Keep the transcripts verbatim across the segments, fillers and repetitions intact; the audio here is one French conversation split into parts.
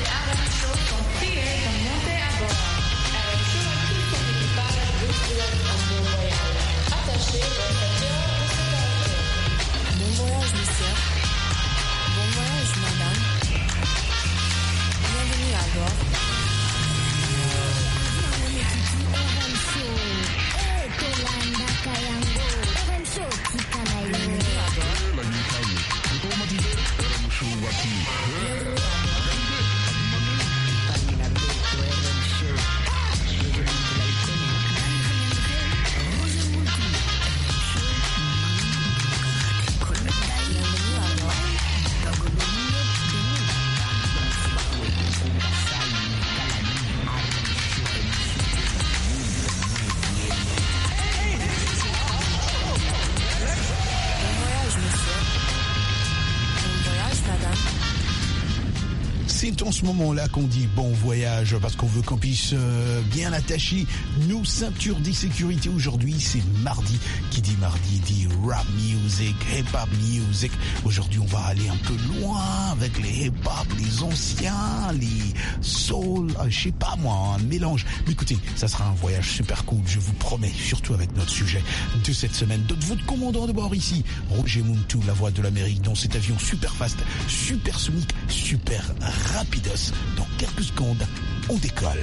C'est en ce moment-là qu'on dit bon voyage parce qu'on veut qu'on puisse euh, bien attacher nos ceintures de sécurité. Aujourd'hui, c'est mardi. Qui dit mardi dit rap music, hip-hop music. Aujourd'hui, on va aller un peu loin avec les hip-hop, les anciens, les soul, euh, je sais pas moi, un mélange. Mais écoutez, ça sera un voyage super cool, je vous promets, surtout avec notre sujet de cette semaine. De votre commandant de bord ici, Roger Muntu, la voix de l'Amérique, dans cet avion super fast, super sonique, super rapidos. Dans quelques secondes, on décolle.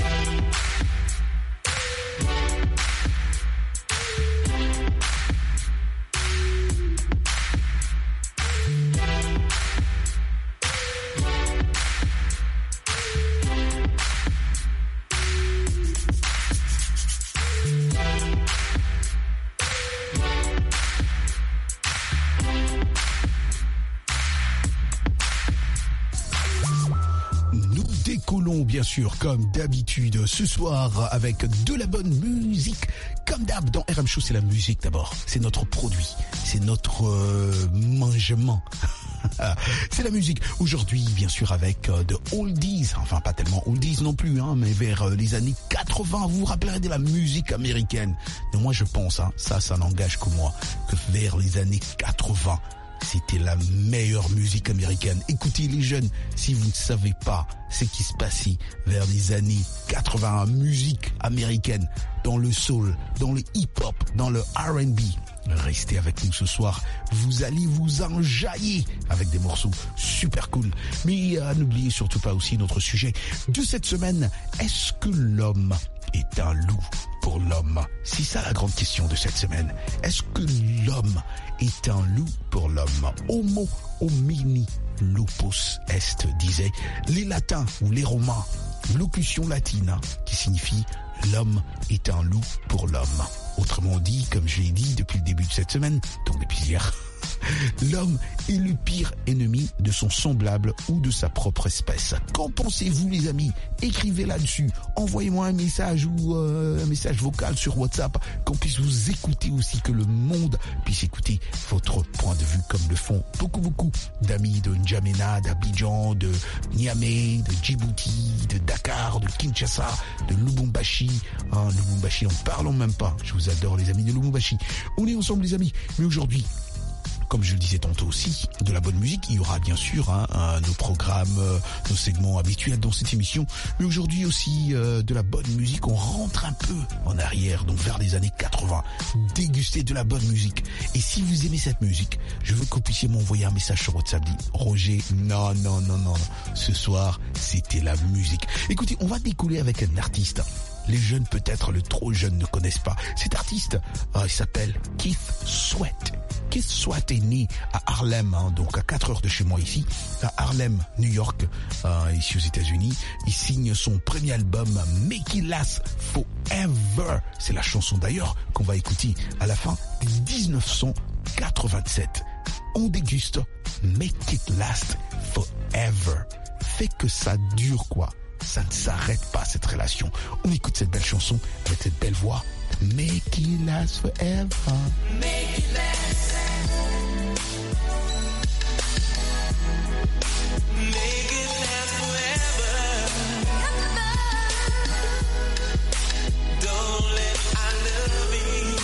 Bien sûr, comme d'habitude, ce soir avec de la bonne musique. Comme d'hab, dans R M Show, c'est la musique d'abord. C'est notre produit, c'est notre euh, mangement. C'est la musique. Aujourd'hui, bien sûr, avec euh, de oldies. Enfin, pas tellement oldies non plus, hein, mais vers euh, les années quatre-vingts. Vous vous rappellerez de la musique américaine. Mais moi, je pense, hein, ça, ça n'engage que moi, que vers les années quatre-vingts, c'était la meilleure musique américaine. Écoutez les jeunes, si vous ne savez pas ce qui se passait vers les années quatre-vingts, musique américaine, dans le soul, dans le hip-hop, dans le R and B, restez avec nous ce soir. Vous allez vous enjailler avec des morceaux super cool. Mais euh, n'oubliez surtout pas aussi notre sujet de cette semaine. Est-ce que l'homme est un loup pour l'homme? C'est ça la grande question de cette semaine. Est-ce que l'homme est un loup pour l'homme? Homo homini lupus est, disaient les latins ou les romains. Locution latine qui signifie l'homme est un loup pour l'homme. Autrement dit, comme je l'ai dit depuis le début de cette semaine, donc depuis hier, l'homme est le pire ennemi de son semblable ou de sa propre espèce. Qu'en pensez-vous, les amis? Écrivez là-dessus. Envoyez-moi un message ou euh, un message vocal sur WhatsApp, qu'on puisse vous écouter aussi, que le monde puisse écouter votre point de vue, comme le font beaucoup, beaucoup d'amis de N'Djamena, d'Abidjan, de Niamey, de Djibouti, de Dakar, de Kinshasa, de Lubumbashi. Hein, Lubumbashi, en parlons même pas. Je vous adore, les amis de Lubumbashi. On est ensemble, les amis. Mais aujourd'hui, comme je le disais tantôt aussi, de la bonne musique. Il y aura bien sûr hein, un, nos programmes, euh, nos segments habituels dans cette émission. Mais aujourd'hui aussi, euh, de la bonne musique. On rentre un peu en arrière, donc vers les années quatre-vingts. Déguster de la bonne musique. Et si vous aimez cette musique, je veux que vous puissiez m'envoyer un message sur WhatsApp. Dit Roger, non, non, non, non. Ce soir, c'était la musique. Écoutez, on va découler avec un artiste. Les jeunes, peut-être le trop jeunes, ne connaissent pas. Cet artiste, euh, il s'appelle Keith Sweat. Keith Sweat est né à Harlem, hein, donc à quatre heures de chez moi ici, à Harlem, New York, euh, ici aux États-Unis. Il signe son premier album Make It Last Forever. C'est la chanson d'ailleurs qu'on va écouter à la fin de dix-neuf cent quatre-vingt-sept. On déguste Make It Last Forever. Fait que ça dure quoi. Ça ne s'arrête pas cette relation. On écoute cette belle chanson avec cette belle voix. Make it last forever. Make it last. Make it last forever. Don't let our love be.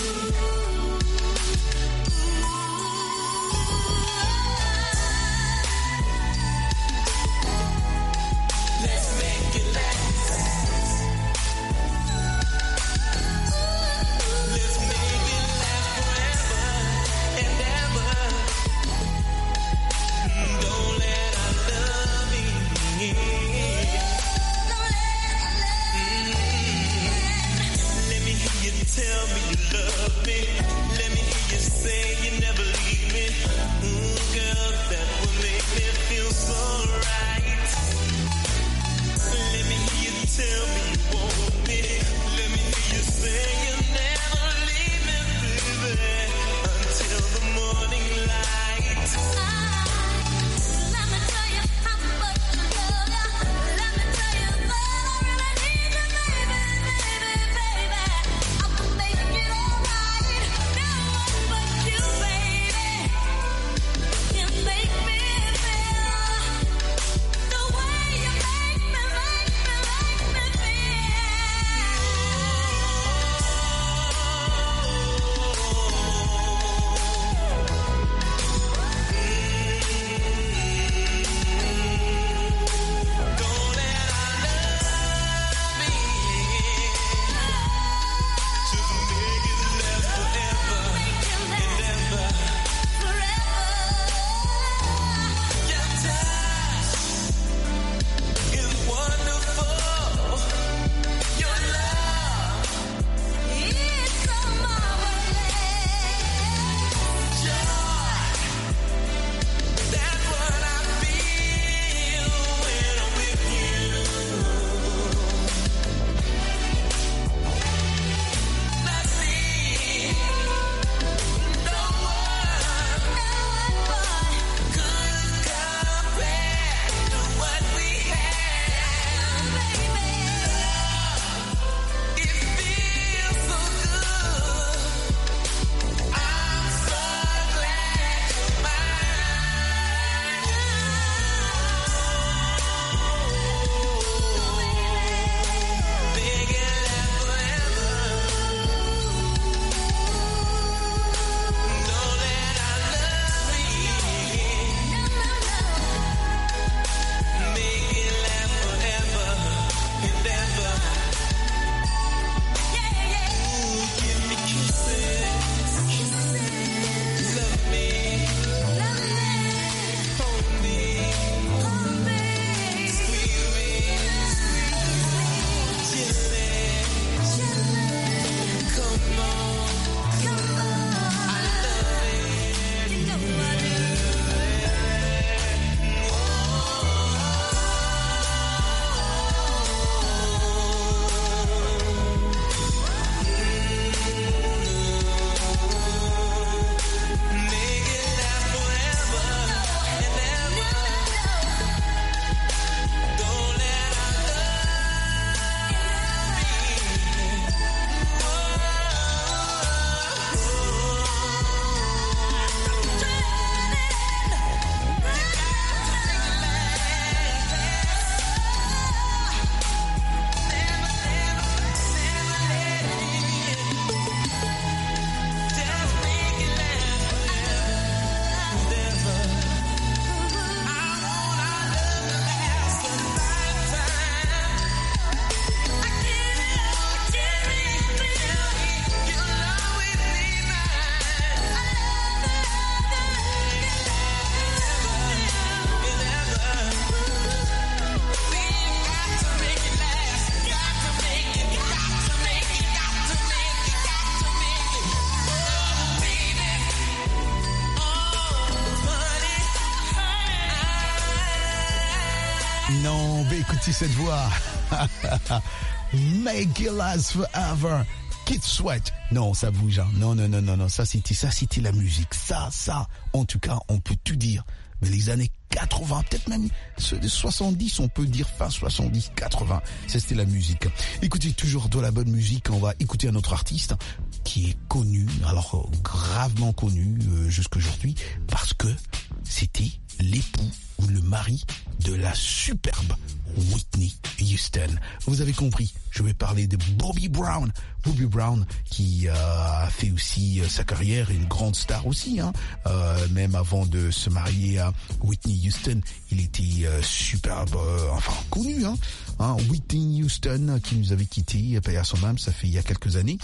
Non, mais écoutez cette voix. Make it last forever. Kid Sweat. Non, ça bouge. Hein. Non, non, non, non, non. Ça, c'était, ça, c'était la musique. Ça, ça. En tout cas, on peut tout dire. Mais les années quatre-vingts, peut-être même ceux de soixante-dix, on peut dire fin soixante-dix, quatre-vingts. Ça, c'était la musique. Écoutez, toujours de la bonne musique. On va écouter un autre artiste qui est connu, alors gravement connu euh, jusqu'aujourd'hui, parce que c'était l'époux ou le mari de la superbe Whitney Houston. Vous avez compris, je vais parler de Bobby Brown. Bobby Brown qui euh, a fait aussi euh, sa carrière, une grande star aussi. Hein. Euh, même avant de se marier à Whitney Houston, il était euh, superbe, euh, enfin connu. Hein. Hein, Whitney Houston qui nous avait quittés, paix à son âme, ça fait il y a quelques années.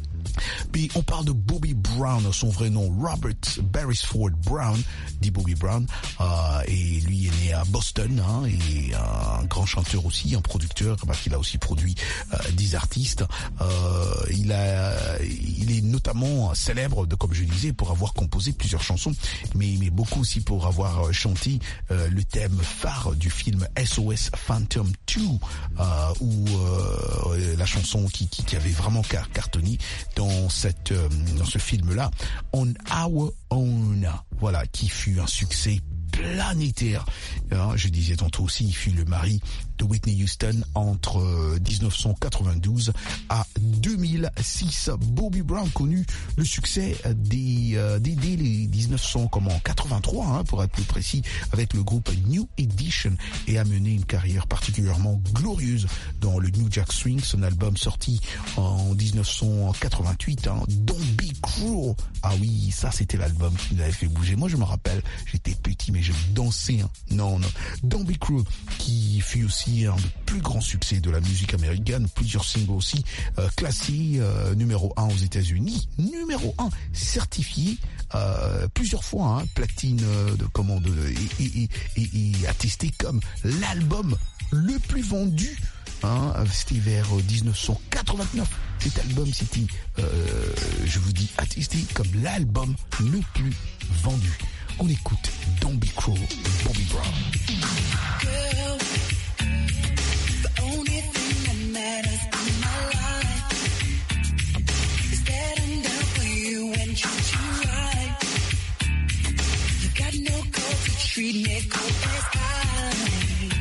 Puis on parle de Bobby Brown, son vrai nom Robert Beresford Brown, dit Bobby Brown, euh, et lui est né à Boston, hein, et un grand chanteur aussi, un producteur, bah, qu'il a aussi produit euh, des artistes. Euh, il a, il est notamment célèbre, de, comme je disais, pour avoir composé plusieurs chansons, mais, mais beaucoup aussi pour avoir chanté euh, le thème phare du film S O S Phantom deux, euh, où euh, la chanson qui, qui, qui avait vraiment car- cartonné dans cette euh, dans ce film-là, On Our Own, voilà, qui fut un succès planétaire. Alors, je disais tantôt aussi, il fut le mari de Whitney Houston entre euh, dix-neuf cent quatre-vingt-douze à deux mille six. Bobby Brown connut le succès des, euh, des dès les dix-neuf cent quatre-vingt-trois, hein, pour être plus précis, avec le groupe New Edition, et a mené une carrière particulièrement glorieuse dans le New Jack Swing, son album sorti en dix-neuf cent quatre-vingt-huit, hein, Don't Be Cruel. Ah oui, ça c'était l'album qui nous avait fait bouger. Moi je me rappelle, j'étais petit mais je dansais. Hein. Non, non. Don't Be Cruel, qui fut aussi un des plus grands succès de la musique américaine, plusieurs singles aussi euh, classés euh, numéro un aux États-Unis, numéro un certifié euh, plusieurs fois, hein, platine euh, de commande et, et, et, et attesté comme l'album le plus vendu. Hein, c'était vers dix-neuf cent quatre-vingt-neuf. Cet album, c'était, euh, je vous dis, attesté comme l'album le plus vendu. On écoute Don't Be Cruel, Bobby Brown. Girl, the only thing that matters in my life is that I'm down for you and treat you right. You got no code to treat me cold as ice.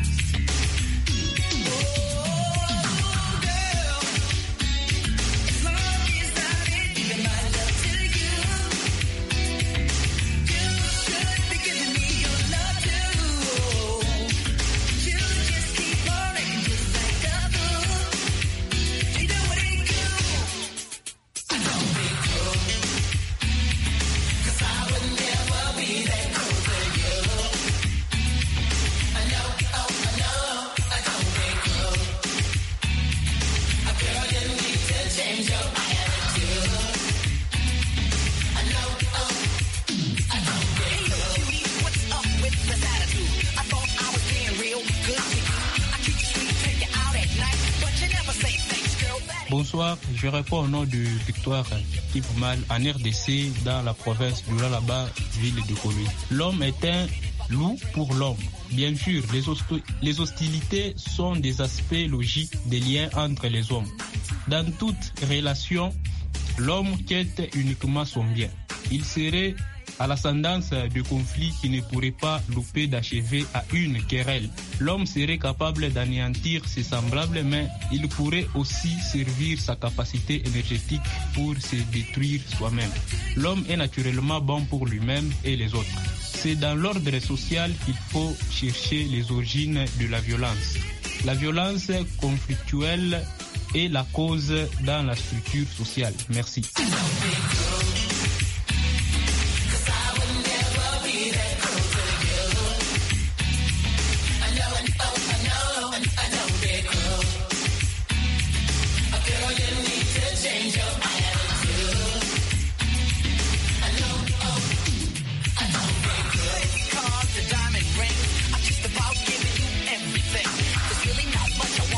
Bonsoir, je réponds au nom de Victoire Kiboumal en R D C dans la province du Lualaba, ville de Kolwezi. L'homme est un loup pour l'homme. Bien sûr, les, hosti- les hostilités sont des aspects logiques des liens entre les hommes. Dans toute relation, l'homme quête uniquement son bien. Il serait à l'ascendance de conflits qui ne pourraient pas louper d'achever à une querelle. L'homme serait capable d'anéantir ses semblables, mais il pourrait aussi servir sa capacité énergétique pour se détruire soi-même. L'homme est naturellement bon pour lui-même et les autres. C'est dans l'ordre social qu'il faut chercher les origines de la violence. La violence conflictuelle est la cause dans la structure sociale. Merci.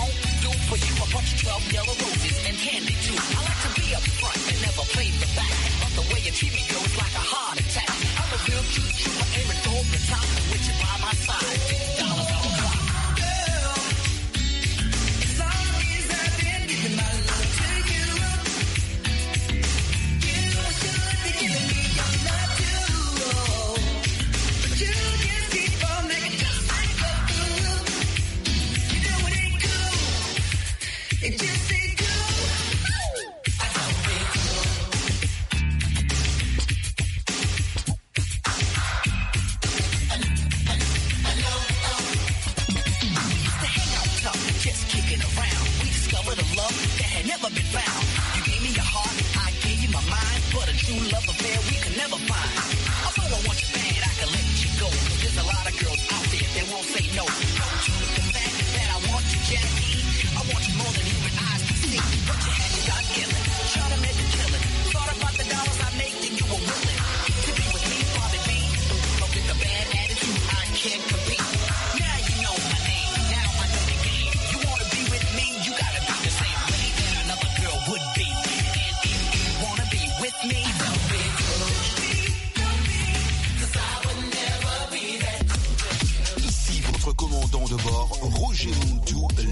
Yellow roses and candy too. I like to be up front and never play the back.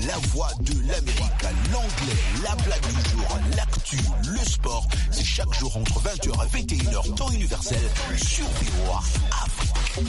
la voix de l'Amérique, l'anglais, la blague du jour, l'actu, le sport. C'est chaque jour entre vingt heures et vingt et une heures, temps universel, sur V O A Afrique.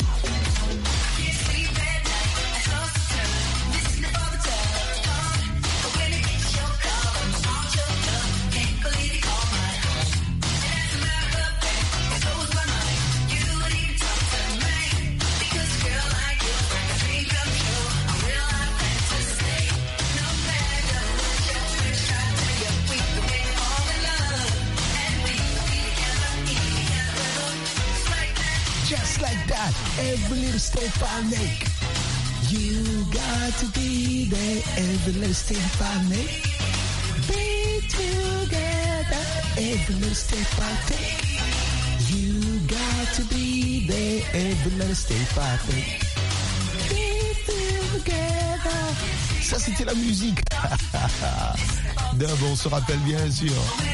Just like that, every little step I make, you got to be there. Every little step I make, be together. Every little step I take, you got to be there. Every little step I take, be together. Ça c'était la musique. Dub, on se rappelle bien sûr.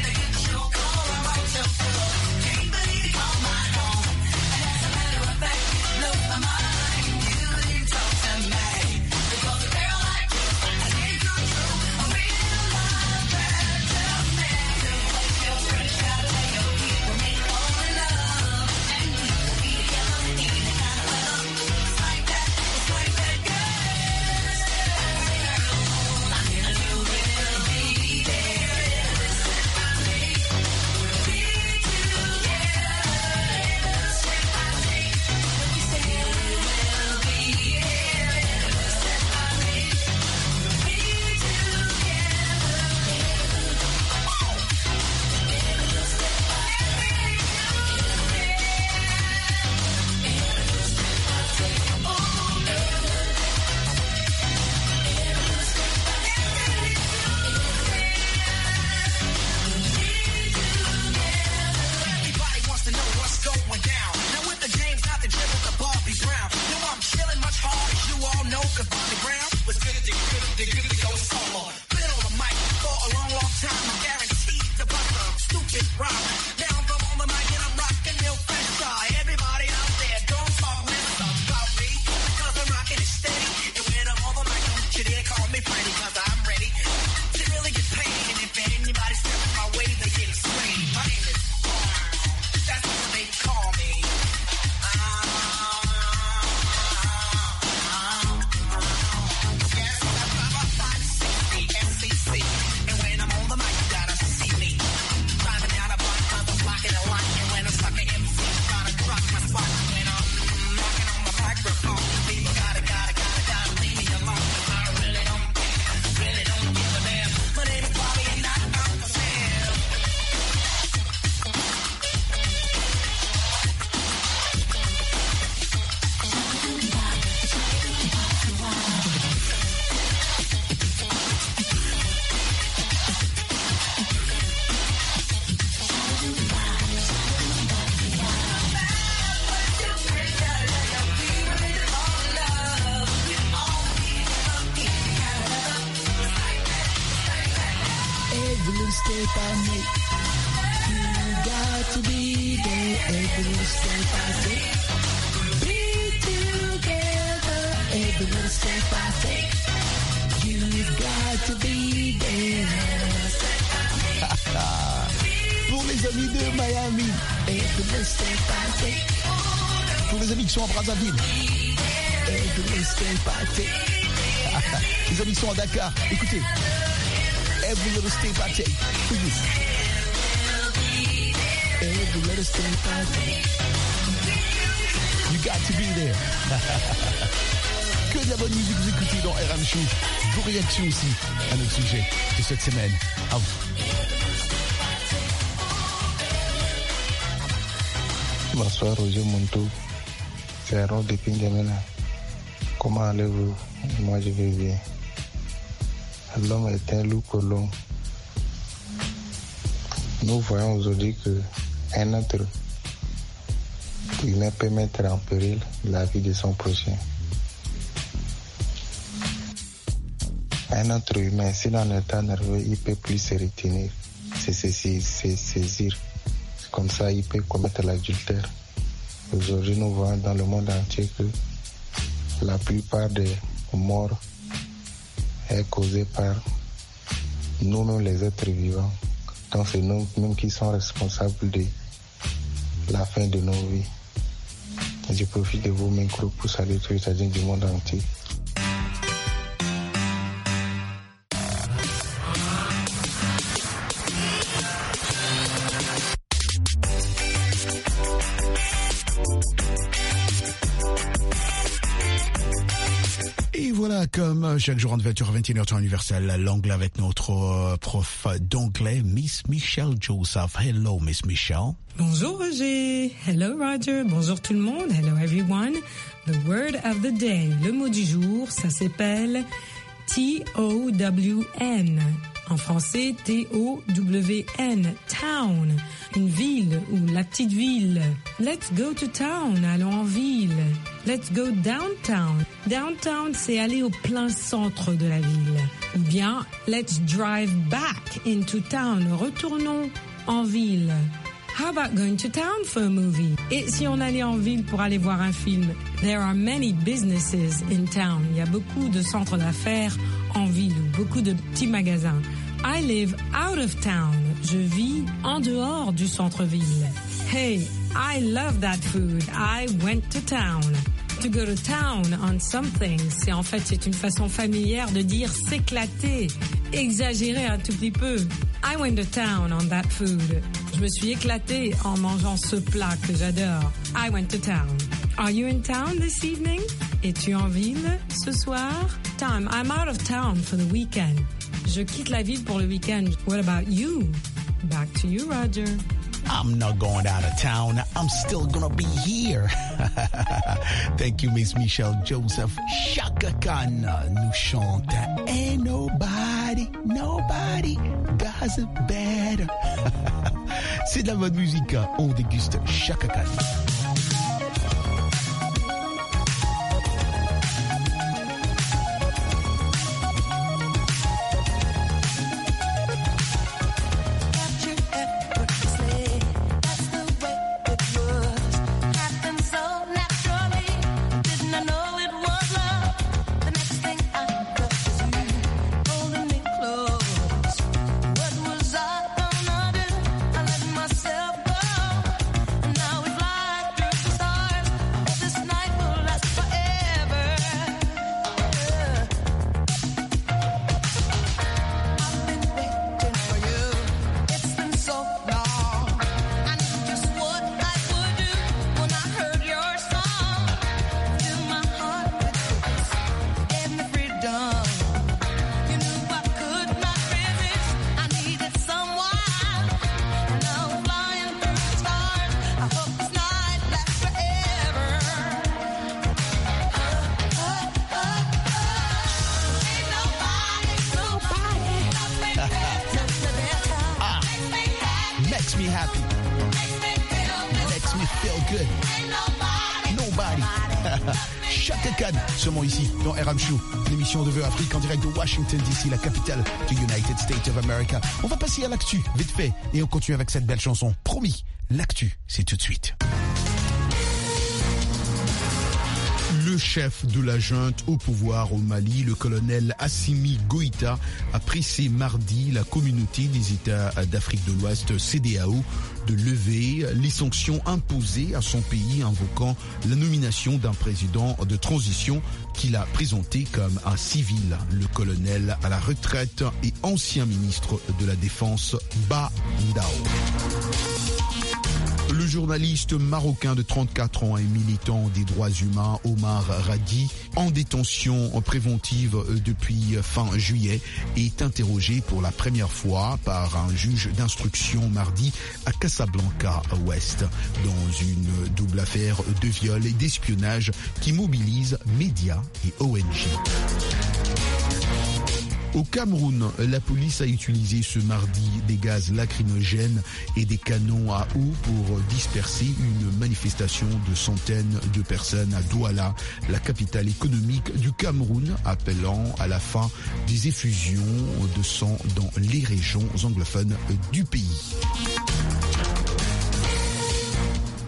Pour les amis de Miami, pour les amis qui sont à Brazzaville, les amis qui sont à Dakar, écoutez. Every little step I take for you. Every little step I take. You got to be there. Que de la bonne musique vous écoutez dans R M Show. Vos réactions aussi à notre sujet de cette semaine. À vous. Bonsoir Roger Monto. C'est Aaron depuis N'Djamena. Comment allez-vous? Moi je vais bien. L'homme est un loup pour l'homme. Nous voyons aujourd'hui qu'un être humain peut mettre en péril la vie de son prochain. Un être humain, s'il est en état nerveux, il ne peut plus se retenir, se saisir, se saisir. Comme ça, il peut commettre l'adultère. Aujourd'hui, nous voyons dans le monde entier que la plupart des morts est causée par nous-mêmes les êtres vivants. Donc c'est nous-mêmes qui sommes responsables de la fin de nos vies. Je profite de vos micros pour saluer tous les Tchadiens du monde entier. Comme chaque jour en vingt heures à vingt et une heures temps universel, l'anglais avec notre euh, prof d'anglais, Miss Michelle Joseph. Hello, Miss Michelle. Bonjour Roger. Hello Roger. Bonjour tout le monde. Hello everyone. The word of the day. Le mot du jour, ça s'appelle T O W N. En français, T O W N. Town. Une ville ou la petite ville. Let's go to town. Allons en ville. Let's go downtown. Downtown, c'est aller au plein centre de la ville. Ou bien, let's drive back into town. Retournons en ville. How about going to town for a movie? Et si on allait en ville pour aller voir un film? There are many businesses in town. Il y a beaucoup de centres d'affaires en ville ou beaucoup de petits magasins. I live out of town. Je vis en dehors du centre-ville. Hey, I love that food. I went to town. To go to town on something, c'est en fait c'est une façon familière de dire s'éclater, exagérer un tout petit peu. I went to town on that food. Je me suis éclatée en mangeant ce plat que j'adore. I went to town. Are you in town this evening? Es-tu en ville ce soir? Time, I'm out of town for the weekend. Je quitte la ville pour le week-end. What about you? Back to you, Roger. I'm not going out of town. I'm still gonna be here. Thank you, Miss Michelle Joseph. Chaka Khan nous chante Ain't nobody, nobody does it better. C'est de la bonne musique. On déguste Chaka Khan. Seulement ici, dans R M Show, l'émission de Vœux Afrique en direct de Washington D C, la capitale du United States of America. On va passer à l'actu, vite fait, et on continue avec cette belle chanson. Promis, l'actu, c'est tout de suite. Le chef de la junte au pouvoir au Mali, le colonel Assimi Goïta, a pressé mardi la communauté des États d'Afrique de l'Ouest, C D A O, de lever les sanctions imposées à son pays, invoquant la nomination d'un président de transition qu'il a présenté comme un civil. Le colonel à la retraite et ancien ministre de la Défense, Ba Ndao. Le journaliste marocain de trente-quatre ans et militant des droits humains Omar Radi, en détention préventive depuis fin juillet, est interrogé pour la première fois par un juge d'instruction mardi à Casablanca Ouest dans une double affaire de viol et d'espionnage qui mobilise médias et O N G. Au Cameroun, la police a utilisé ce mardi des gaz lacrymogènes et des canons à eau pour disperser une manifestation de centaines de personnes à Douala, la capitale économique du Cameroun, appelant à la fin des effusions de sang dans les régions anglophones du pays.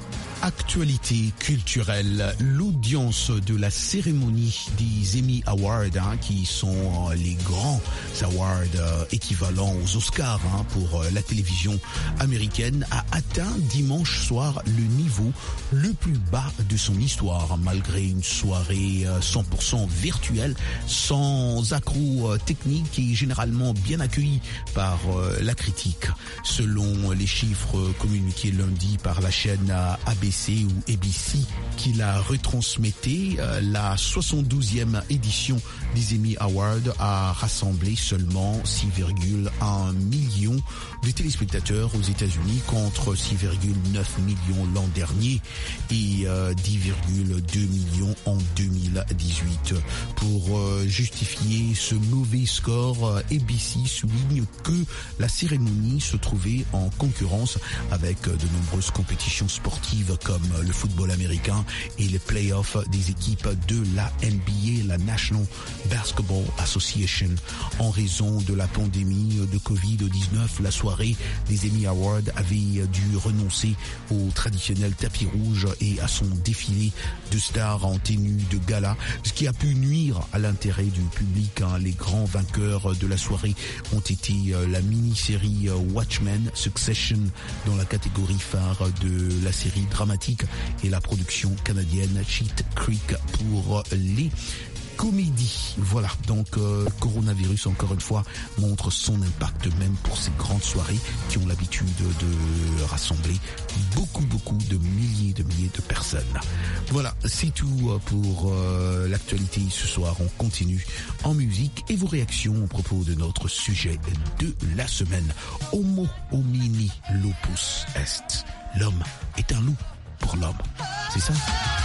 Actualité culturelle, l'audience de la cérémonie des Emmy Awards, hein, qui sont euh, les grands awards euh, équivalents aux Oscars hein, pour euh, la télévision américaine, a atteint dimanche soir le niveau le plus bas de son histoire, malgré une soirée euh, cent pour cent virtuelle, sans accroc euh, technique et généralement bien accueillie par euh, la critique. Selon les chiffres communiqués lundi par la chaîne A B C ou A B C qui la retransmettait, euh, la soixante-douzième édition des Emmy Awards a rassemblé seulement six virgule un millions de téléspectateurs aux États-Unis contre six virgule neuf millions l'an dernier et euh, dix virgule deux millions en deux mille dix-huit. Pour euh, justifier ce mauvais score, euh, A B C souligne que la cérémonie se trouvait en concurrence avec de nombreuses compétitions sportives comme le football américain et les playoffs des équipes de la N B A, la National Basketball Association. En raison de la pandémie de covid dix-neuf, la soirée des Emmy Awards avait dû renoncer au traditionnel tapis rouge et à son défilé de stars en tenue de gala, ce qui a pu nuire à l'intérêt du public. Les grands vainqueurs de la soirée ont été la mini-série Watchmen, Succession dans la catégorie phare de la série dramatique et la production canadienne Cheat Creek pour les comédies. Voilà, donc euh, coronavirus encore une fois montre son impact même pour ces grandes soirées qui ont l'habitude de rassembler beaucoup beaucoup de milliers de milliers de personnes. Voilà, c'est tout pour euh, l'actualité ce soir. On continue en musique et vos réactions à propos de notre sujet de la semaine. Homo homini lupus est. L'homme est un loup pour l'homme. C'est ça?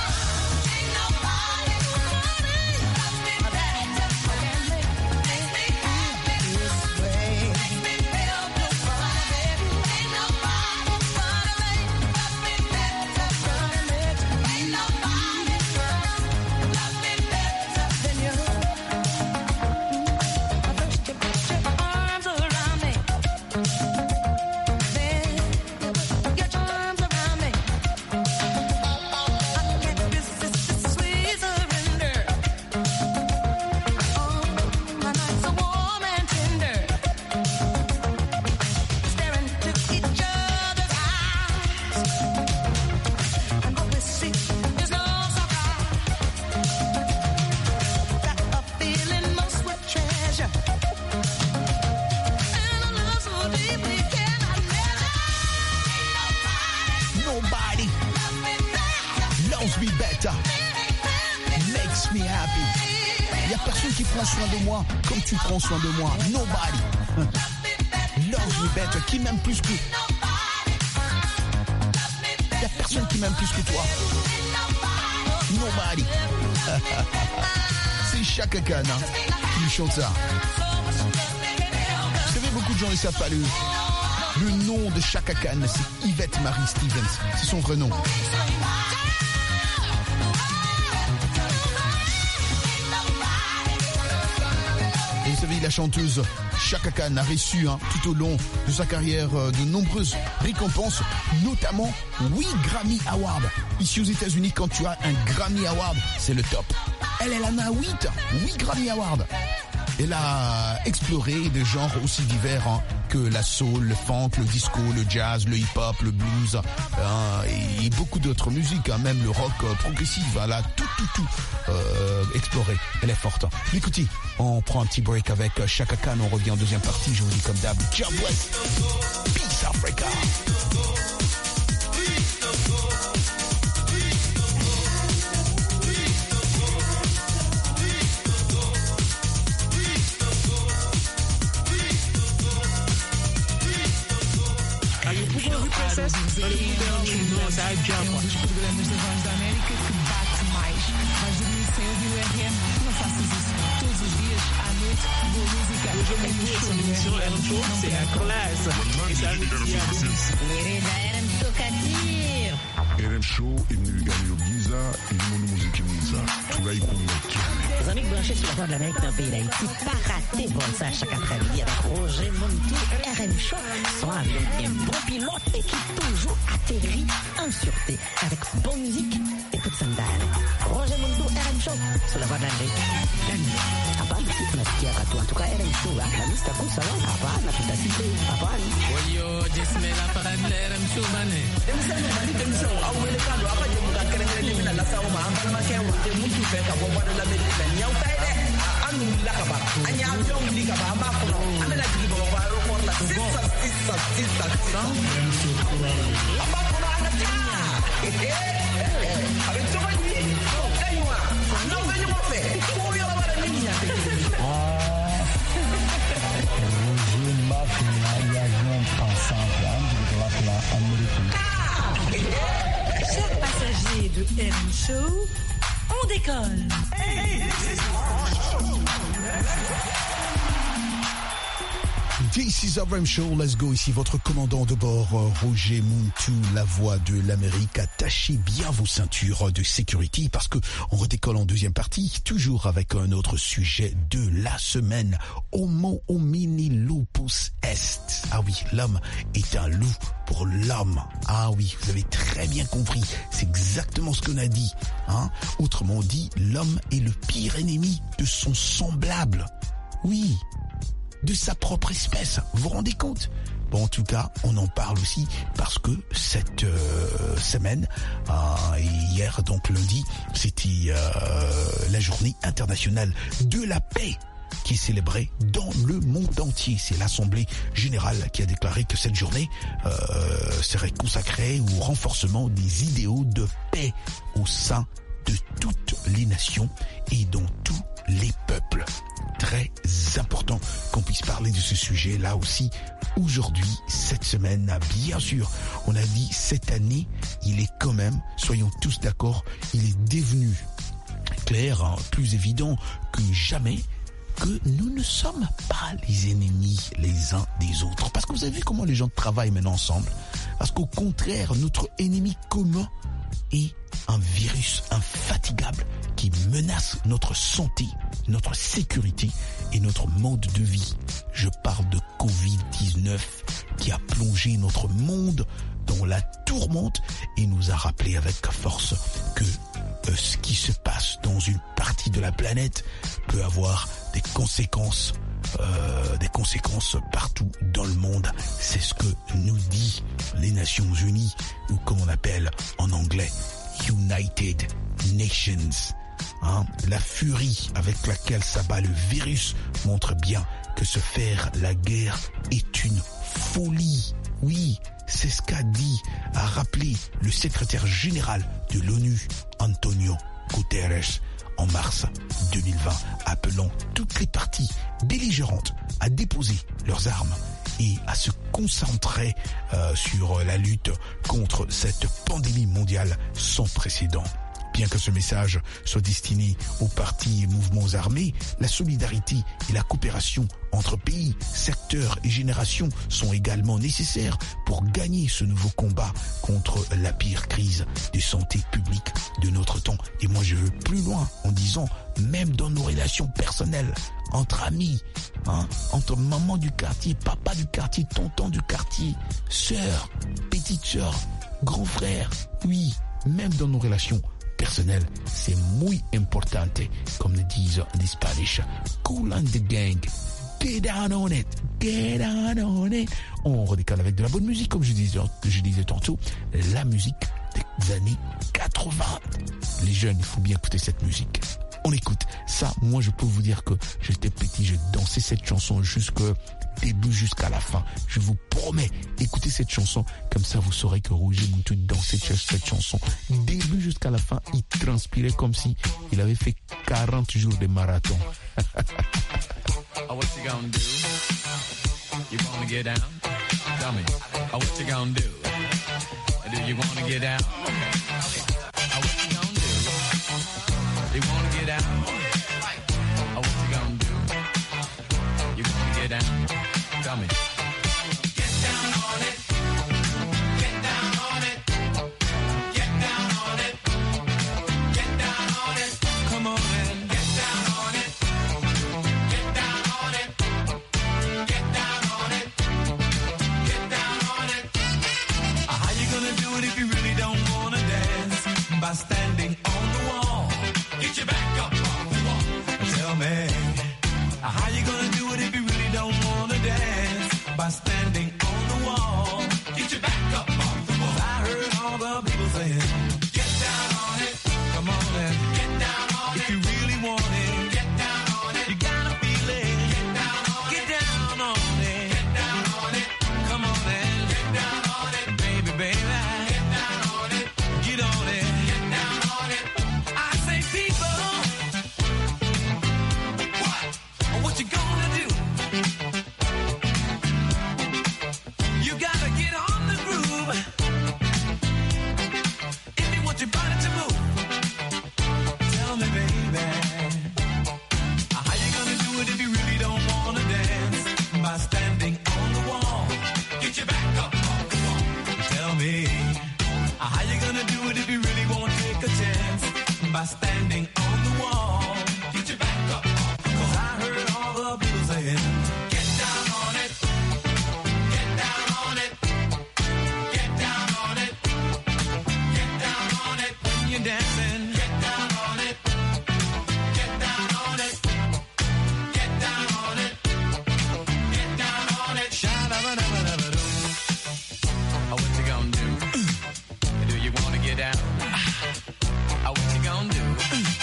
Comme tu prends soin de moi, nobody loves me better. Qui m'aime plus que... Il y a personne qui m'aime plus que toi. Nobody. C'est Chaka Khan hein, qui chante ça. Vous savez, beaucoup de gens ne savent pas le, le nom de Chaka Khan, c'est Yvette Marie Stevens. C'est son vrai nom. Vous savez, la chanteuse Chaka Khan a reçu hein, tout au long de sa carrière euh, de nombreuses récompenses, notamment huit Grammy Awards. Ici aux États-Unis, quand tu as un Grammy Award, c'est le top. Elle, elle en a huit, huit Grammy Awards. Elle a exploré des genres aussi divers hein, que la soul, le funk, le disco, le jazz, le hip-hop, le blues hein, et, et beaucoup d'autres musiques, hein, même le rock euh, progressif. Elle a tout, tout, tout euh, exploré. Elle est forte. Écoutez, on prend un petit break avec Chaka Khan. On revient en deuxième partie. Je vous dis comme d'hab, ciao, peace Africa. Um dos programas da Voz da América que bate mais. Vais dormir sem ouvir o R M? Não faças isso. Todos os dias, à noite, boa música. Hoje eu me conheço, no émission R M Show, c'est la classe. Et ça veut dire... Querida, R M Tocatir. R M Show, ele me ganhou Giza, e no mundo music Giza. Tu vai com o Les amis branchés sur la voie de l'Amérique dans le pays d'Haïti, pas rater bon ça chaque après-midi avec Roger Montou, R M Show, son avion qui est un bon pilote et qui toujours atterrit en sûreté avec bonne musique et toute sandale. Roger Montou, R M Show, sur la voie de l'Amérique. Hapana, si tunasikia watu, en tout cas R M Show, la lista kusa wa, hapana, tutasiki, hapana. Oyo, jismela parade la R M Show bane. Emisemo bali demisemo awele kalo abaje mukakere kere mina la sawo ma ambala makewa te mutu fe ka bobo de la medina nyau taide anu la ka ba anya avion li ka ba ma ko amela jigi bobo ba ro ko la sisa sisa sisa sisa amba ko na ta avec tout va dire aywa non venez moi faire pour yo la ba ni nya te Chers passagers de R M Show, on décolle. This is R M Show, let's go. Ici votre commandant de bord, Roger Montou, la voix de l'Amérique. Attachez bien vos ceintures de sécurité parce que on redécolle en deuxième partie, toujours avec un autre sujet de la semaine. Homo homini lupus est. Ah oui, l'homme est un loup pour l'homme. Ah oui, vous avez très bien compris. C'est exactement ce qu'on a dit. Hein? Autrement dit, l'homme est le pire ennemi de son semblable. Oui. De sa propre espèce. Vous vous rendez compte? Bon, en tout cas, on en parle aussi parce que cette euh, semaine, euh, hier, donc lundi, c'était euh, la journée internationale de la paix qui est célébrée dans le monde entier. C'est l'Assemblée générale qui a déclaré que cette journée euh, serait consacrée au renforcement des idéaux de paix au sein de toutes les nations et dans tous les peuples. Très important qu'on puisse parler de ce sujet là aussi aujourd'hui, cette semaine. Bien sûr, on a dit cette année, il est quand même, soyons tous d'accord, il est devenu clair, hein, plus évident que jamais que nous ne sommes pas les ennemis les uns des autres. Parce que vous avez vu comment les gens travaillent maintenant ensemble. Parce qu'au contraire, notre ennemi commun est un virus infatigable qui menace notre santé, notre sécurité et notre mode de vie. Je parle de covid dix-neuf qui a plongé notre monde dans la tourmente et nous a rappelé avec force que euh, ce qui se passe dans une partie de la planète peut avoir des conséquences Euh, des conséquences partout dans le monde. C'est ce que nous dit les Nations Unies, ou comme on appelle en anglais United Nations. Hein? La furie avec laquelle s'abat le virus montre bien que se faire la guerre est une folie. Oui, c'est ce qu'a dit, a rappelé le secrétaire général de l'ONU, Antonio Guterres, en mars deux mille vingt, appelant toutes les parties belligérantes à déposer leurs armes et à se concentrer euh, sur la lutte contre cette pandémie mondiale sans précédent. Bien que ce message soit destiné aux partis et mouvements armés, la solidarité et la coopération entre pays, secteurs et générations sont également nécessaires pour gagner ce nouveau combat contre la pire crise de santé publique de notre temps. Et moi je veux plus loin en disant, même dans nos relations personnelles, entre amis, hein, entre maman du quartier, papa du quartier, tonton du quartier, sœur, petite sœur, grand frère, oui, même dans nos relations personnel, c'est muy importante, comme le disent les Spanish. Cool on the gang. Get down on it. Get down on it. On redécale avec de la bonne musique, comme je disais, je disais tantôt, la musique des années quatre-vingts. Les jeunes, il faut bien écouter cette musique. On écoute ça. Moi, je peux vous dire que j'étais petit, je dansais cette chanson jusque début jusqu'à la fin. Je vous promets, écoutez cette chanson, comme ça vous saurez que Roger Montou dansait cette chanson. Début jusqu'à la fin, il transpirait comme si il avait fait quarante jours de marathon. Oh, what you gonna do? You wanna get down? Tell me. Oh, what you gonna do? Do you wanna get down? Oh, what you gonna do? You wanna get down? Oh, what you gonna do? You gonna get down? Tell me. Get down on it. Get down on it. Get down on it. Get down on it. Come on and get down on it. standing on the wall. Get your back up off the wall. I heard all the people saying, get down on it. Come on then, get down on it. If you really want it, get down on it. You gotta feel it. Get down on it. Get down on it. Get down on it. Come on then, get down on it. Baby, baby, get down on it. Get on it. Get down on it. I say, people, what? What you gonna do? You gotta get on the groove if you want your body to move. Tell me, baby, how you gonna do it if you really don't wanna dance? By standing on the wall. Get your back up on the wall. Tell me, how you gonna do it if you really won't take a chance? By standing on the wall. Get your back up on the wall. 'Cause I heard all the people saying, get down on it. Get down on it. Get down on it. Get down on it. When you're dancing, get down on it. Get down on it. Get down on it. Get down on it. Sha-da-ba-da-ba-da-ba-doo. Oh, what you gonna do? Do you wanna get down? Oh, what you gonna do?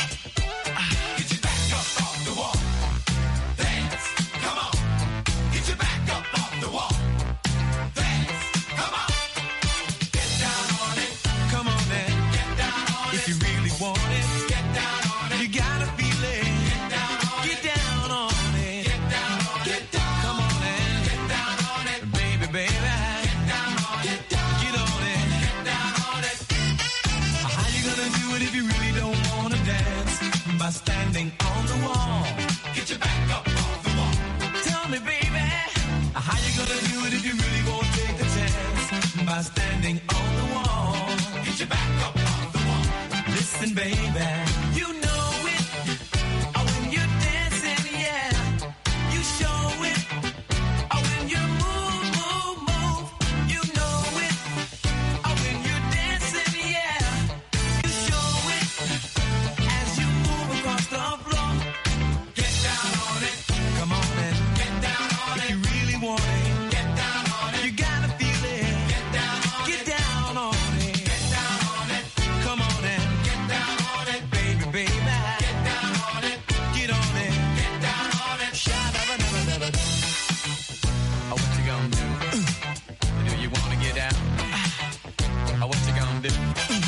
Get your back up off the wall. Dance, come on. Get your back up off the wall. Dance, come on. Get down on it. Come on then. Get down on it. If you really want it, get down on it. You gotta feel it. Get down on it. Get down on it. Get down on it. Get down. Come on then. Get down on it. Baby, baby. Get down on it. Get on it. Get down on it. How you gonna do it if you really don't wanna dance? By standing on the wall. Get your back up off the wall. Tell me, baby, how you gonna do it if you really won't take a chance? By standing on the wall. Get your back up off the wall. Listen, baby, you know it. Oh, when you're dancing, yeah, you show it. Oh, when you move, move, move, you know it. Oh, when you're dancing, yeah, you show it. As you move across the floor, get down on it. Come on and get down on it. If you really want it, get down on it. You gotta feel it. Get down on it. Get down on it. Get down on it. Come on and get down on it. Baby, baby. Get down on it. Get on it. Get down on it. Sha-da-ba-da-ba-da-ba-da. Oh, what you gonna do? Do you wanna get down? Oh, what you gonna do?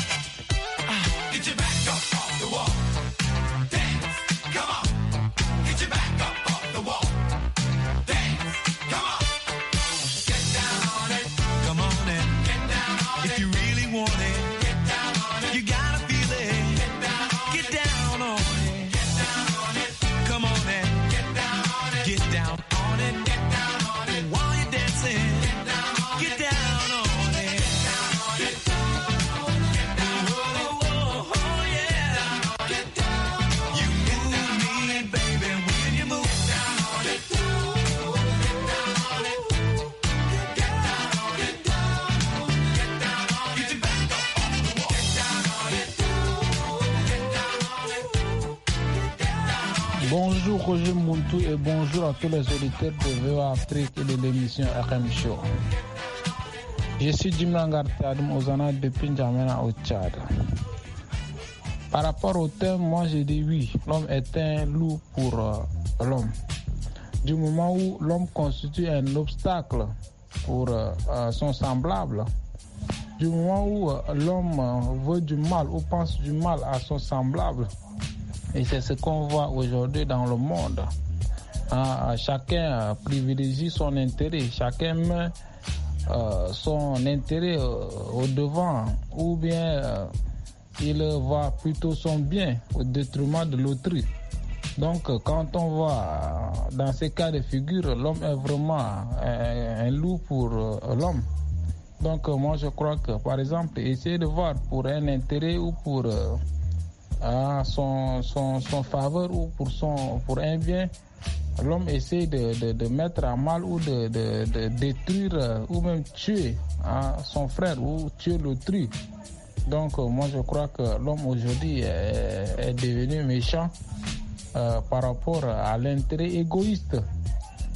Get your back up off the wall. Dance, come on. Get your back up off the wall. Dance, come on. Get down on it. Come on and get down on it. If you really want it, get down on it. You gotta feel it. Get down on it. Get down on it. Get down on it. Come on and get down on it. Get down on it. Get down on it. While you're dancing, get down on it. Get down on it. Get down on it. Get down on it. Oh, oh, yeah. Get down on it. You move me, baby, when you move. Get down on it. Get down on it. Get down on it. Get down on it. Get down on it. Get your back up off the wall. Get down on it. Get down on it. Get down on it. Bonjour Roger Muntu et bonjour à tous les auditeurs de V O A Afrique et de l'émission R M Show. Je suis Jimlangar Tadum Ozana depuis N'Djamena au Tchad. Par rapport au thème, moi je dis oui, l'homme est un loup pour euh, l'homme. Du moment où l'homme constitue un obstacle pour euh, euh, son semblable, du moment où euh, l'homme euh, veut du mal ou pense du mal à son semblable, et c'est ce qu'on voit aujourd'hui dans le monde. Ah, chacun euh, privilégie son intérêt, chacun met euh, son intérêt euh, au devant, ou bien euh, il voit plutôt son bien au détriment de l'autrui. Donc euh, quand on voit euh, dans ces cas de figure, l'homme est vraiment un, un loup pour euh, l'homme. Donc euh, moi je crois que par exemple, essayer de voir pour un intérêt ou pour euh, à son, son, son faveur ou pour, son, pour un bien, l'homme essaie de, de, de mettre à mal ou de, de, de détruire euh, ou même tuer hein, son frère ou tuer l'autrui. Donc euh, moi je crois que l'homme aujourd'hui est, est devenu méchant euh, par rapport à l'intérêt égoïste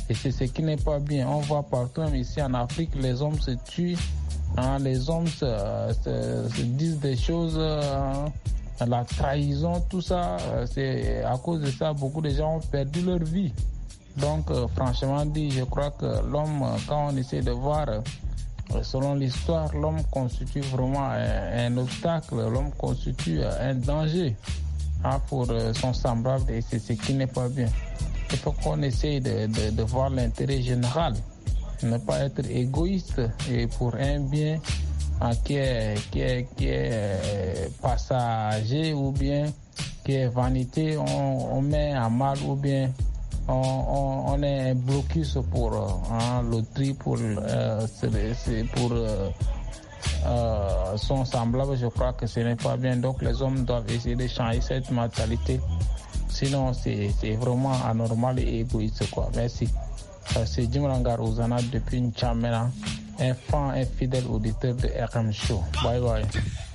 Et c'est ce qui n'est pas bien. On voit partout, même ici en Afrique, les hommes se tuent, hein, les hommes se, se, se disent des choses, hein, la trahison, tout ça. C'est à cause de ça, beaucoup de gens ont perdu leur vie. Donc, euh, franchement dit, je crois que l'homme, quand on essaie de voir, euh, selon l'histoire, l'homme constitue vraiment un, un obstacle, l'homme constitue un danger, hein, pour euh, son semblable, et c'est ce qui n'est pas bien. Il faut qu'on essaye de, de, de voir l'intérêt général, ne pas être égoïste et pour un bien, hein, qui est, qui est, qui est passager ou bien qui est vanité, on, on met à mal ou bien on, on, on est un blocus pour, hein, l'autrui, pour, euh, c'est, c'est pour euh, euh, son semblable. Je crois que ce n'est pas bien. Donc les hommes doivent essayer de changer cette mentalité. Sinon, c'est, c'est vraiment anormal et égoïste, quoi. Merci. C'est Jim Rangar Ozana depuis N'Djamena, un fan, un fidèle auditeur de R M Show. Bye bye.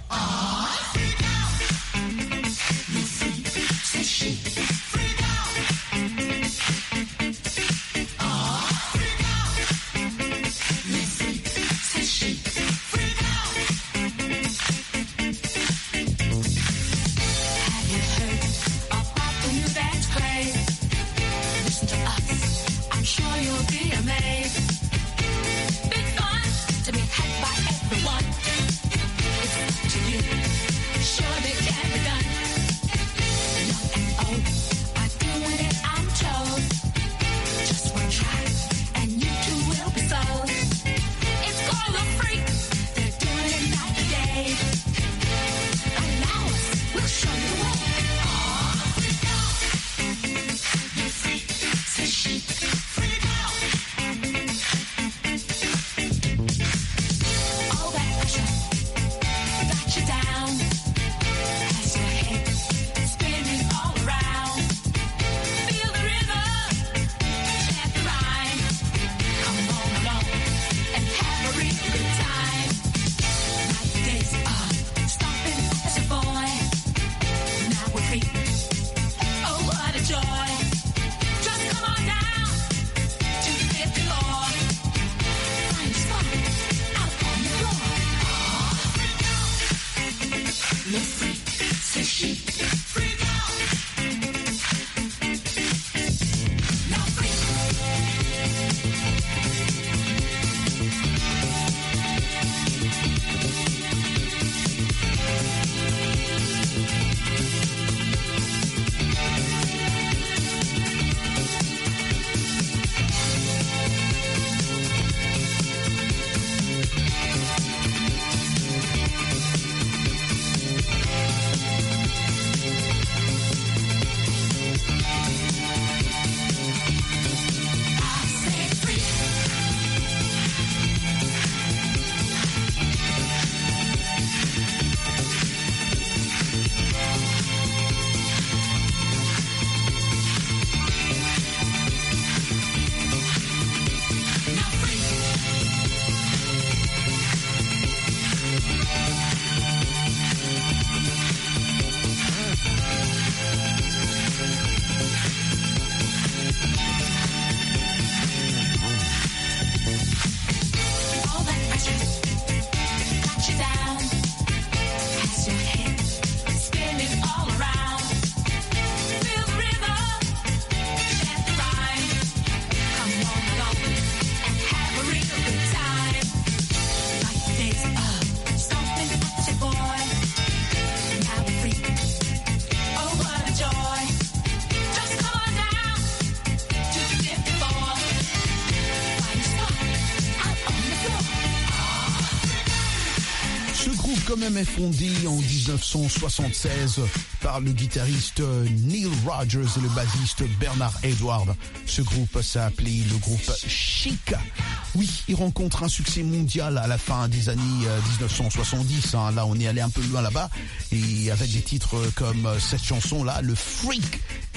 Quand même est fondé en dix-neuf cent soixante-seize par le guitariste Neil Rogers et le bassiste Bernard Edwards. Ce groupe s'appelait le groupe Chic. Oui, il rencontre un succès mondial à la fin des années dix-neuf cent soixante-dix. Hein. Là, on est allé un peu loin là-bas. Et avec des titres comme cette chanson-là, le Freak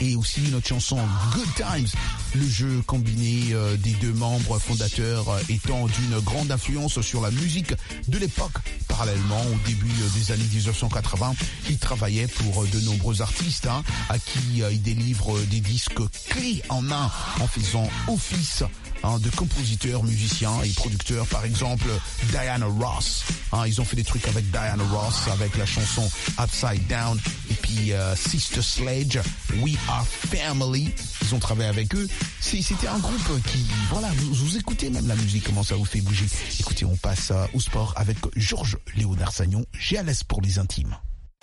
et aussi notre chanson Good Times, le jeu combiné euh, des deux membres fondateurs euh, étant d'une grande influence sur la musique de l'époque. Parallèlement, au début des années dix-neuf cent quatre-vingts, il travaillait pour de nombreux artistes hein, à qui euh, il délivre des disques clés en main en faisant office hein, de compositeurs, musiciens et producteurs. Par exemple, Diana Ross. Hein, ils ont fait des trucs avec Diana Ross, avec la chanson Upside Down. Et puis euh, Sister Sledge, We Are Family. Ils ont travaillé avec eux. C'est, c'était un groupe qui, voilà, vous, vous écoutez même la musique, comment ça vous fait bouger. Écoutez, on passe euh, au sport avec Georges Léonard Sagnon. J'ai à l'aise pour les intimes.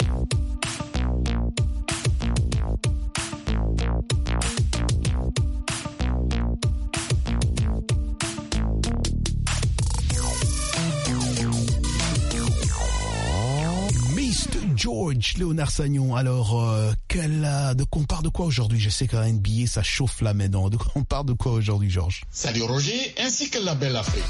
George Léonard Sagnon, alors euh, quel, euh, de quoi on parle de quoi aujourd'hui? Je sais qu'à N B A ça chauffe là maintenant. De quoi on parle de quoi aujourd'hui, Georges? Salut Roger, ainsi que la belle Afrique.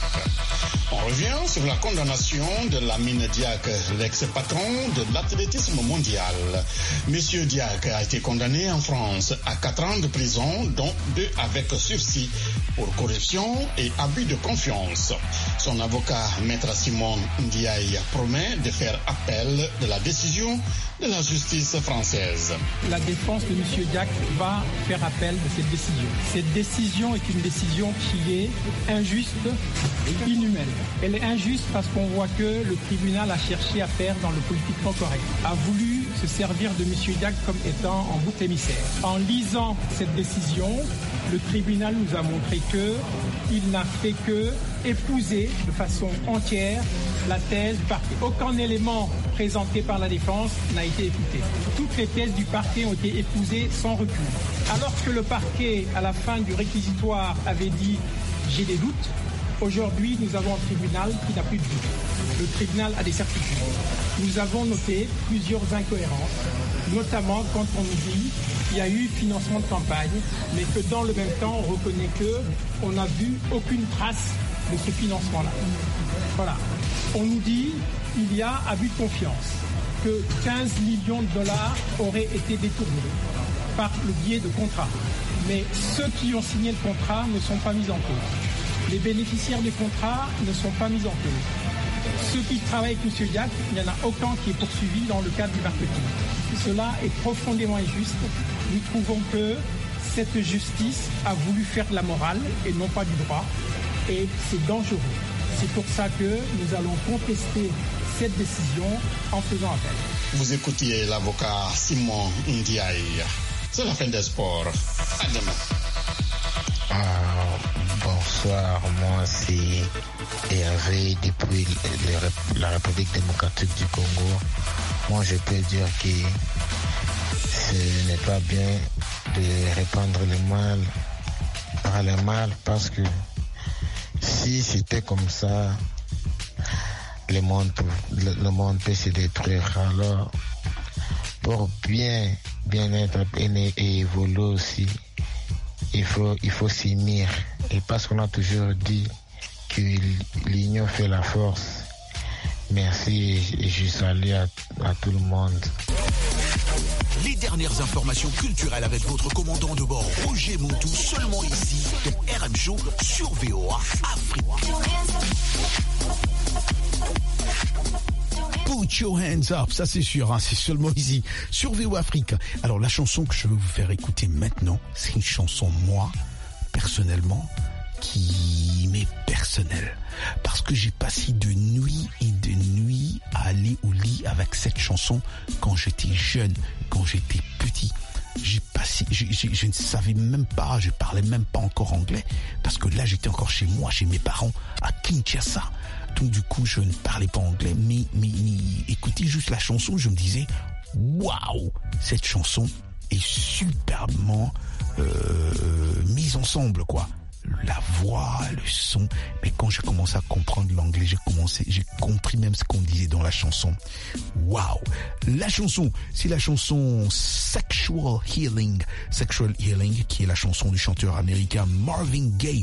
On revient sur la condamnation de Lamine Diack, l'ex-patron de l'athlétisme mondial. Monsieur Diack a été condamné en France à quatre ans de prison, dont deux avec sursis pour corruption et abus de confiance. Son avocat, Maître Simon Ndiaye, promet de faire appel de la décision de la justice française. La défense de M. Diack va faire appel de cette décision. Cette décision est une décision qui est injuste et inhumaine. Elle est injuste parce qu'on voit que le tribunal a cherché à faire dans le politiquement correct, a voulu se servir de M. Diack comme étant en bouc émissaire. En lisant cette décision, le tribunal nous a montré que il n'a fait que épouser de façon entière la thèse du parquet. Aucun élément présenté par la défense n'a été écouté. Toutes les thèses du parquet ont été épousées sans recul. Alors que le parquet, à la fin du réquisitoire, avait dit « j'ai des doutes », aujourd'hui, nous avons un tribunal qui n'a plus de doute. Le tribunal a des certitudes. Nous avons noté plusieurs incohérences, notamment quand on nous dit qu'il y a eu financement de campagne, mais que dans le même temps, on reconnaît qu'on n'a vu aucune trace de ce financement-là. Voilà. On nous dit qu'il y a abus de confiance, que quinze millions de dollars auraient été détournés par le biais de contrats. Mais ceux qui ont signé le contrat ne sont pas mis en cause. Les bénéficiaires des contrats ne sont pas mis en cause. Ceux qui travaillent avec M. Diack, il n'y en a aucun qui est poursuivi dans le cadre du marketing. Cela est profondément injuste. Nous trouvons que cette justice a voulu faire de la morale et non pas du droit. Et c'est dangereux. C'est pour ça que nous allons contester cette décision en faisant appel. Vous écoutiez l'avocat Simon Ndiaye. C'est la fin des sports. À demain. Ah, bonsoir, moi c'est Hervé depuis la République démocratique du Congo. Moi je peux dire que ce n'est pas bien de répandre le mal par le mal, parce que si c'était comme ça, le monde, le, le monde peut se détruire. Alors, pour bien, bien être et évoluer aussi, il faut, il faut s'unir. Et parce qu'on a toujours dit que l'union fait la force. Merci et je salue à, à tout le monde. Les dernières informations culturelles avec votre commandant de bord Roger Montou, seulement ici, dans R M Show sur V O A Afrique. Put your hands up, ça c'est sûr, hein, c'est seulement ici, sur V O A Afrique. Alors la chanson que je veux vous faire écouter maintenant, c'est une chanson, moi, personnellement, qui m'est personnelle. Parce que j'ai passé de nuit et de nuit à aller au lit avec cette chanson quand j'étais jeune, quand j'étais petit. J'ai passé, je, je, je ne savais même pas, je parlais même pas encore anglais, parce que là j'étais encore chez moi, chez mes parents, à Kinshasa. Donc du coup je ne parlais pas anglais, mais, mais, mais écoutez juste la chanson, je me disais, waouh, cette chanson est superbement euh, mise ensemble, quoi. La voix, le son, mais quand j'ai commencé à comprendre l'anglais, j'ai commencé, j'ai compris même ce qu'on disait dans la chanson. Waouh! La chanson, c'est la chanson Sexual Healing. Sexual Healing, qui est la chanson du chanteur américain Marvin Gaye,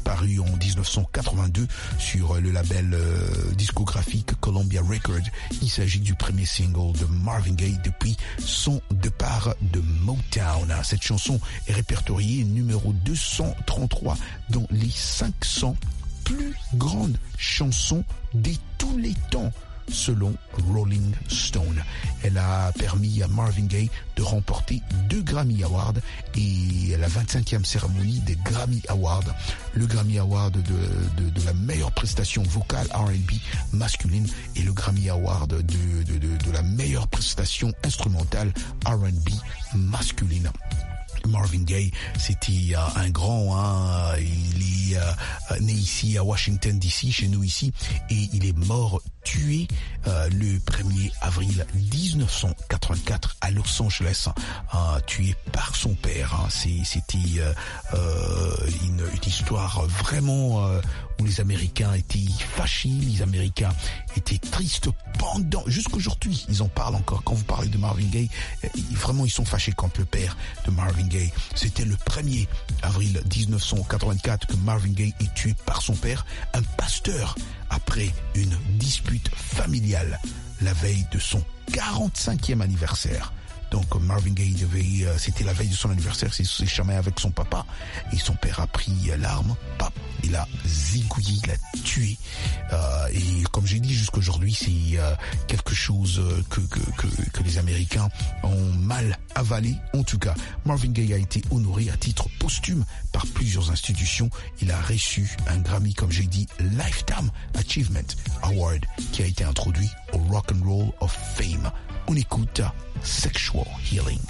paru en dix-neuf cent quatre-vingt-deux sur le label euh, discographique Columbia Records. Il s'agit du premier single de Marvin Gaye depuis son départ de Motown. Cette chanson est répertoriée numéro deux cent trente-trois dans les cinq cents plus grandes chansons de tous les temps, selon Rolling Stone. Elle a permis à Marvin Gaye de remporter deux Grammy Awards et la vingt-cinquième cérémonie des Grammy Awards, le Grammy Award de, de, de la meilleure prestation vocale R and B masculine et le Grammy Award de, de, de, de la meilleure prestation instrumentale R and B masculine. Marvin Gaye, c'était euh, un grand, hein, il est euh, né ici à Washington D C, chez nous ici, et il est mort tué euh, le premier avril dix-neuf cent quatre-vingt-quatre à Los Angeles, hein, tué par son père. Hein. C'est, c'était euh, euh, une, une histoire vraiment euh, où les Américains étaient fâchés, les Américains étaient tristes pendant, jusqu'aujourd'hui, ils en parlent encore. Quand vous parlez de Marvin Gaye, euh, vraiment ils sont fâchés contre le père de Marvin Gaye. C'était le premier avril dix-neuf cent quatre-vingt-quatre que Marvin Gaye est tué par son père, un pasteur, après une dispute familiale la veille de son quarante-cinquième anniversaire. Donc Marvin Gaye devait, euh, c'était la veille de son anniversaire, il s'est chamé avec son papa et son père a pris l'arme, pap, il a zigouillé, il a tué. Euh, et comme j'ai dit jusqu'aujourd'hui, c'est euh, quelque chose que, que, que, que les Américains ont mal avalé. En tout cas, Marvin Gaye a été honoré à titre posthume par plusieurs institutions. Il a reçu un Grammy, comme j'ai dit, Lifetime Achievement Award, qui a été introduit au Rock and Roll of Fame. On écoute Sexual Healing.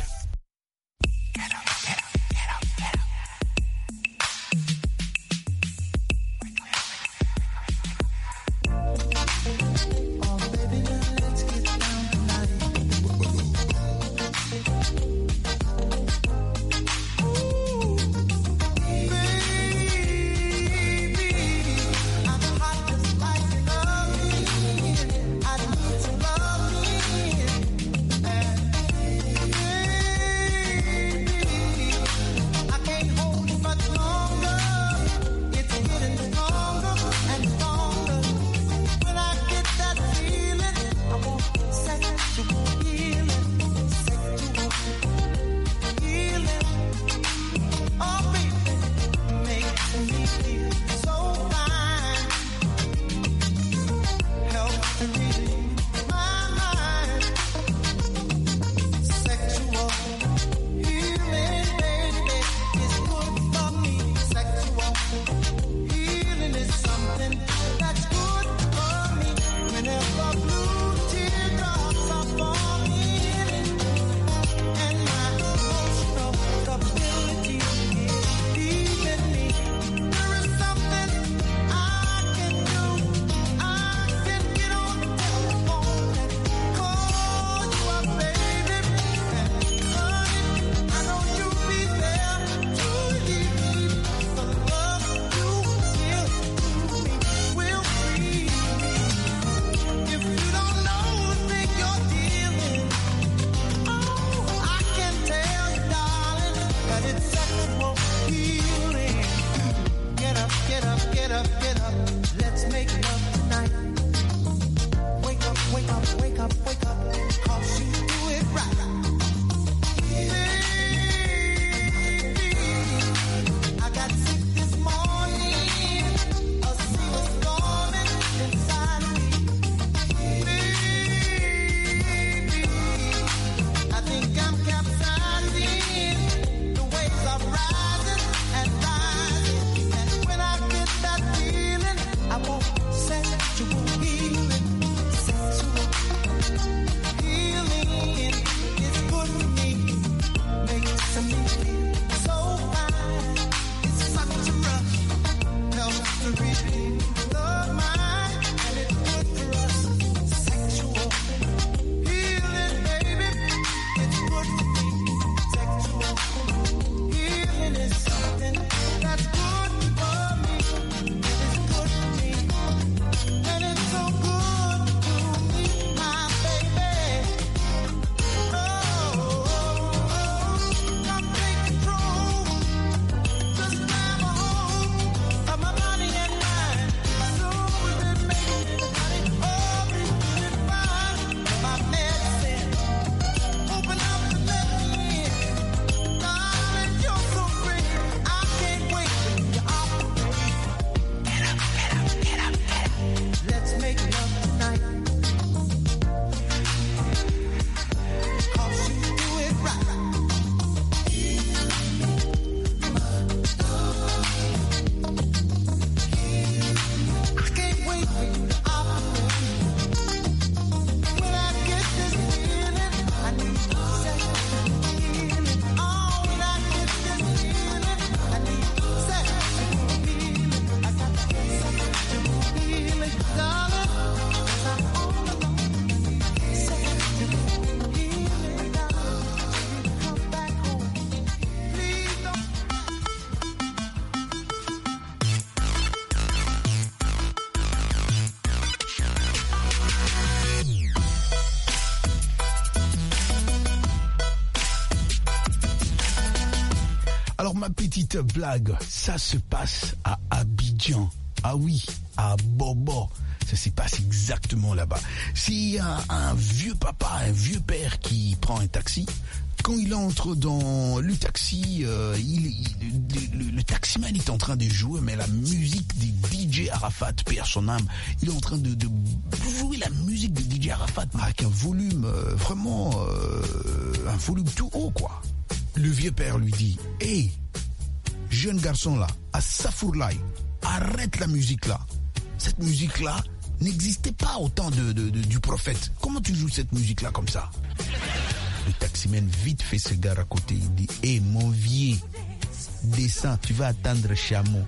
Petite blague, ça se passe à Abidjan. Ah oui, à Bobo. Ça se passe exactement là-bas. C'est un, un vieux papa, un vieux père qui prend un taxi. Quand il entre dans le taxi, euh, il, il, le, le taximan est en train de jouer, mais la musique des D J Arafat perd son âme. Il est en train de, de jouer la musique des D J Arafat avec un volume euh, vraiment, euh, un volume tout haut, quoi. Le vieux père lui dit, « Hey, jeune garçon là, à Safourlaï, arrête la musique là. Cette musique là n'existait pas au temps de, de, de, du prophète. Comment tu joues cette musique là comme ça ?» Le taximan vite fait ce gars à côté. Il dit, hé hey, mon vieux, descends, tu vas attendre chameau.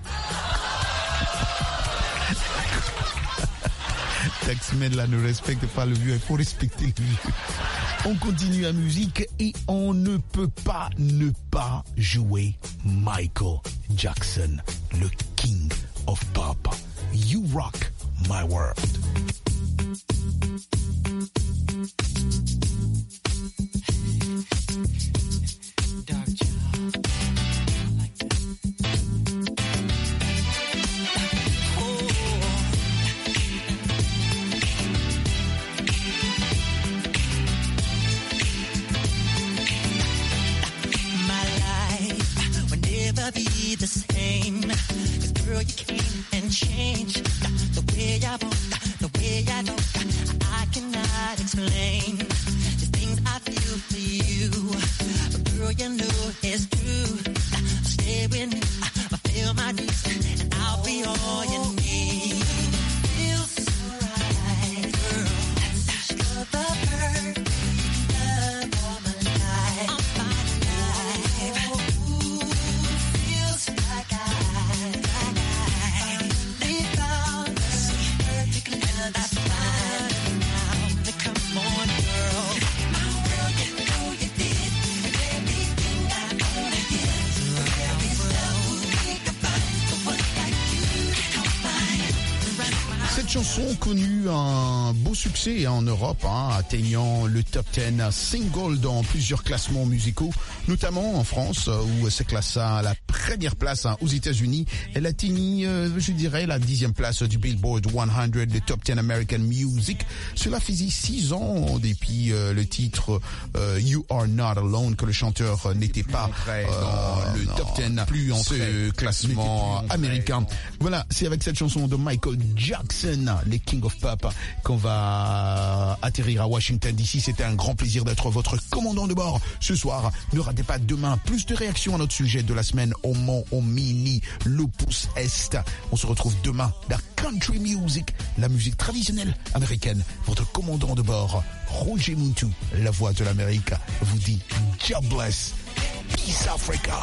Taximan là ne respecte pas le vieux, il faut respecter le vieux. On continue la musique et on ne peut pas ne pas jouer Michael Jackson, le king of pop. You rock my world. Be the same, 'cause girl, you came and changed the way I walk, the way I talk. I cannot explain the things I feel for you, but girl, you know it's true. Stay with me, I feel my needs, and I'll be all you need. Feels so right, girl. That's the perfect love of my life. I'm finding life. Cette chanson connut un beau succès en Europe, hein, atteignant le top dix single dans plusieurs classements musicaux, notamment en France où c'est classé à la première place, hein, aux États-Unis. Elle atteignit, euh, je dirais, la dixième place du Billboard cent, le top dix American Music. Cela faisait six ans depuis euh, le titre euh, You Are Not Alone que le chanteur n'était pas euh, dans le non, top dix, plus en ce classement américain. Voilà, c'est avec cette chanson de Michael Jackson, les King of Pop, qu'on va atterrir à Washington D C. C'était un grand plaisir d'être votre commandant de bord ce soir. Ne ratez pas demain plus de réactions à notre sujet de la semaine au Mont au Mini, l'Opus Est. On se retrouve demain dans Country Music, la musique traditionnelle américaine. Votre commandant de bord, Roger Muntu, la voix de l'Amérique, vous dit God bless, Peace Africa.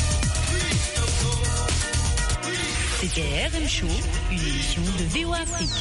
C'était R M Show, une émission de V O Afrique.